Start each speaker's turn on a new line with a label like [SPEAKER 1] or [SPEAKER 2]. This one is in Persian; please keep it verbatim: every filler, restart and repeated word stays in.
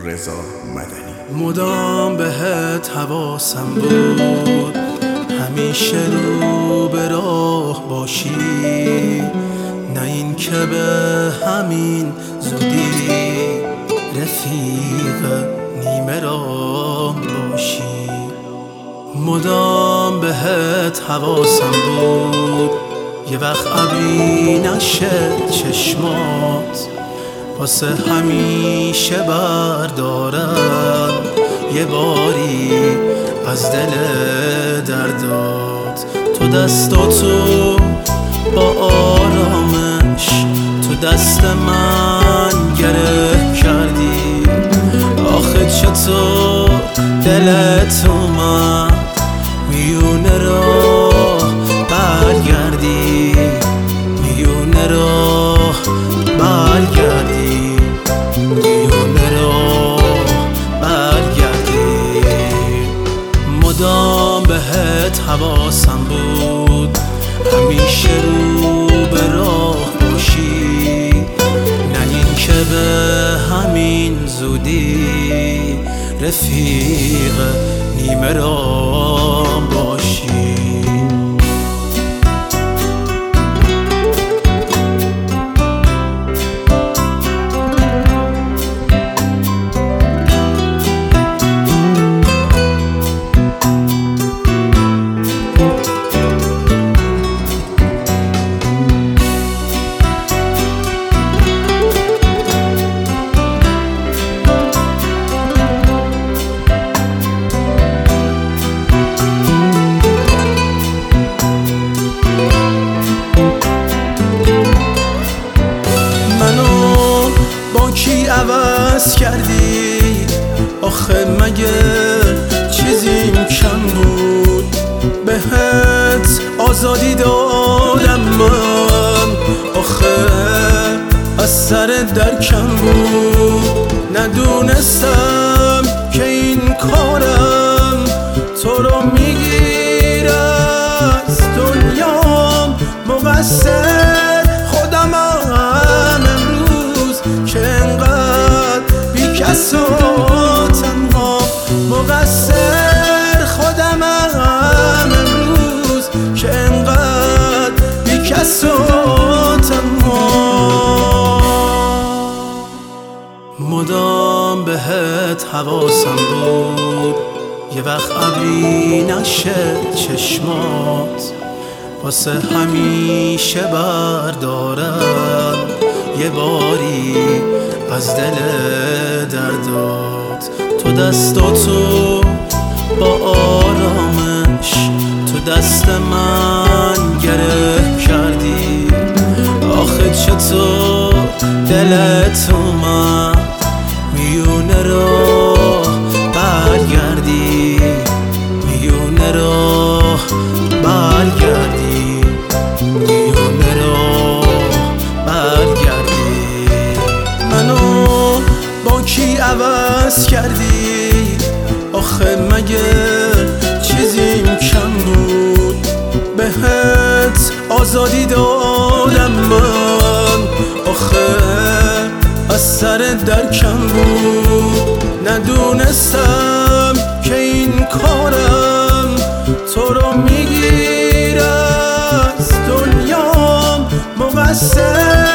[SPEAKER 1] رضا مدنی.
[SPEAKER 2] مدام بهت حواسم بود، همیشه رو به راه باشی، نه این که به همین زودی رفیق نیمه راه باشی. مدام بهت حواسم بود، یه وقت ابری نشه چشمات، واسه همیشه بردارم یه باری از دل دردات. تو دستاتو با آرامش تو دست من گره کردی، آخه چطور دلت اومد میونه راه برگردی، میونه راه برگردی، میونه راه برگردی. مدام بهت حواسم بود، همیشه رو به راه باشی، نه این که به همین زودی رفیق نیمه راه باشی. کی عوض کردی؟ آخه مگه چیزیم کم بود؟ بهت آزادی دادم من، آخه از سر در کم بود. ندونستم که این کارم تو رو میگیره از دنیام، مقصر خودمم امروز که انقدر بی کس و تنها، مقصر خودمم امروز که انقدر بی کس و تنها. مدام بهت حواسم بود، یه وقت ابری نشه چشمات، واسه همیشه بردارم یه باری از دل دردات. تو دستاتو با آرامش تو دست من گره کردی، آخه چطور دلت اومد میونه راه برگردی، میونه راه برگردی، میونه راه برگردی. منو با کی عوض کردی؟ آخه مگه چیزیم کم بود؟ بهت آزادی دادم من، آخه از سر در کم بود. ندونستم که این کارم تو رو میگیره از دنیام، مقصر